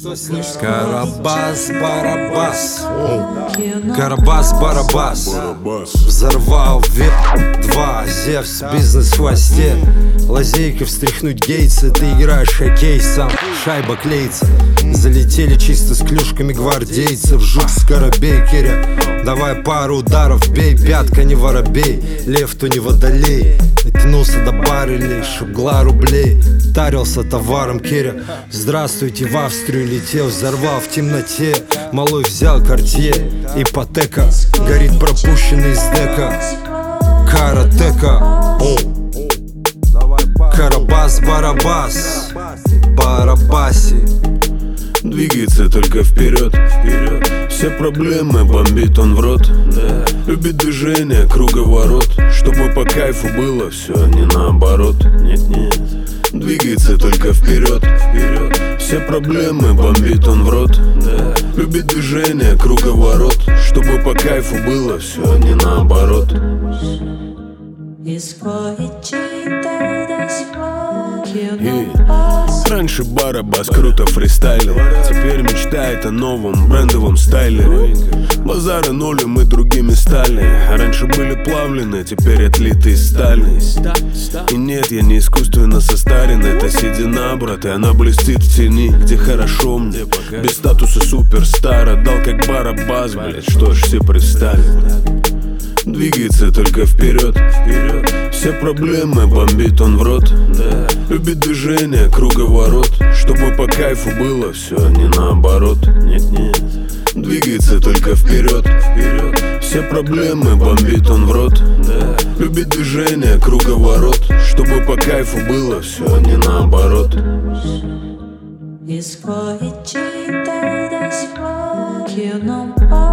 Карабас-барабас, Карабас-барабас, взорвал ВИП-2, Зевс, бизнес в хвосте. Лазейка встряхнуть Гейтса, ты играешь хоккей сам, шайба клеится. Залетели чисто с клюшками гвардейцев, жук скоробей, Киря. Давай пару ударов, бей, пятка не воробей, лев то не водолей. Натянулся до баррелей, шугла рублей, тарился товаром, Киря. Здравствуйте, в Австрию летел, взорвал в темноте. Малой взял Картье, ипотека, горит пропущенный из дека. Каратека, Карабас-барабас, барабаси. Двигается только вперед, все проблемы бомбит он в рот, любит движение, круговорот, чтобы по кайфу было все, не наоборот. Нет, двигается только вперед, все проблемы бомбит он в рот, любит движение, круговорот, чтобы по кайфу было все, не наоборот. Раньше Барабас круто фристайлил, теперь мечтает о новом брендовом стайле. Базары нули, мы другими стали. Раньше были плавлены, теперь отлиты из стали. И нет, я не искусственно состарен, это седина, брат, и она блестит в тени, где хорошо мне. Без статуса суперстара, дал как Барабас, блять, что ж все пристали. Двигается только вперед, все проблемы бомбит он в рот, любит движение, круговорот, чтобы по кайфу было все, не наоборот. Нет, двигается только вперед, все проблемы бомбит он в рот, любит движение, круговорот, чтобы по кайфу было все, не наоборот. Escorre-te das flores que eu não posso.